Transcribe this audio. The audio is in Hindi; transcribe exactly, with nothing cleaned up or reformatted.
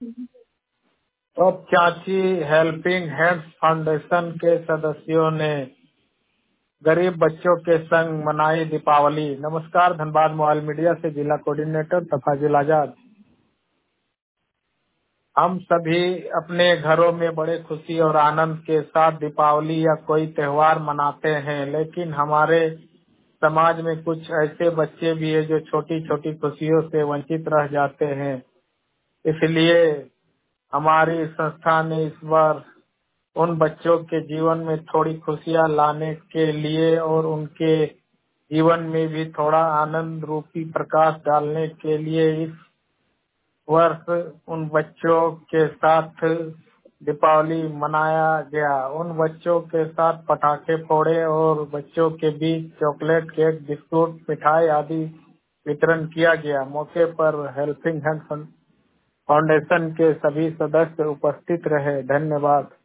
तो चाची हेल्पिंग हैंड्स फाउंडेशन के सदस्यों ने गरीब बच्चों के संग मनाई दीपावली। नमस्कार, धनबाद मोबाइल मीडिया से जिला कोऑर्डिनेटर तफाजुल आजाद। हम सभी अपने घरों में बड़े खुशी और आनंद के साथ दीपावली या कोई त्योहार मनाते हैं, लेकिन हमारे समाज में कुछ ऐसे बच्चे भी हैं जो छोटी छोटी खुशियों से वंचित रह जाते हैं। इसलिए हमारी संस्था ने इस बार उन बच्चों के जीवन में थोड़ी खुशियां लाने के लिए और उनके जीवन में भी थोड़ा आनंद रूपी प्रकाश डालने के लिए इस वर्ष उन बच्चों के साथ दीपावली मनाया गया। उन बच्चों के साथ पटाखे फोड़े और बच्चों के बीच चॉकलेट, केक, बिस्कुट, मिठाई आदि वितरण किया गया। मौके पर हेल्पिंग हैंड फाउंडेशन के सभी सदस्य उपस्थित रहे। धन्यवाद।